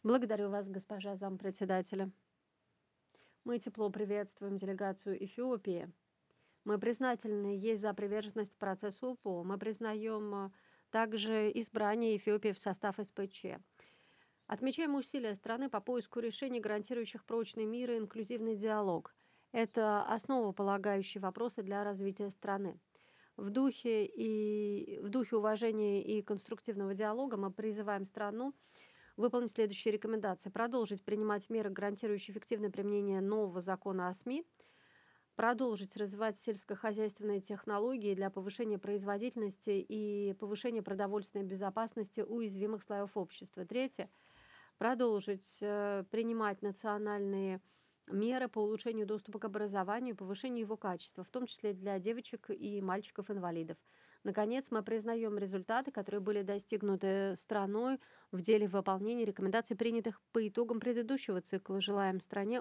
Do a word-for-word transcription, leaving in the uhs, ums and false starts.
Благодарю вас, госпожа зампредседателя. Мы тепло приветствуем делегацию Эфиопии. Мы признательны ей за приверженность процессу У П О. Мы признаем э, также избрание Эфиопии в состав С П Ч. Отмечаем усилия страны по поиску решений, гарантирующих прочный мир и инклюзивный диалог. Это основополагающие вопросы для развития страны. В духе, и, в духе уважения и конструктивного диалога мы призываем страну выполнить следующие рекомендации. Продолжить принимать меры, гарантирующие эффективное применение нового закона о С М И. Продолжить развивать сельскохозяйственные технологии для повышения производительности и повышения продовольственной безопасности уязвимых слоев общества. Третье. Продолжить э, принимать национальные меры по улучшению доступа к образованию и повышению его качества, в том числе для девочек и мальчиков-инвалидов. Наконец, мы признаем результаты, которые были достигнуты страной в деле выполнения рекомендаций, принятых по итогам предыдущего цикла. Желаем стране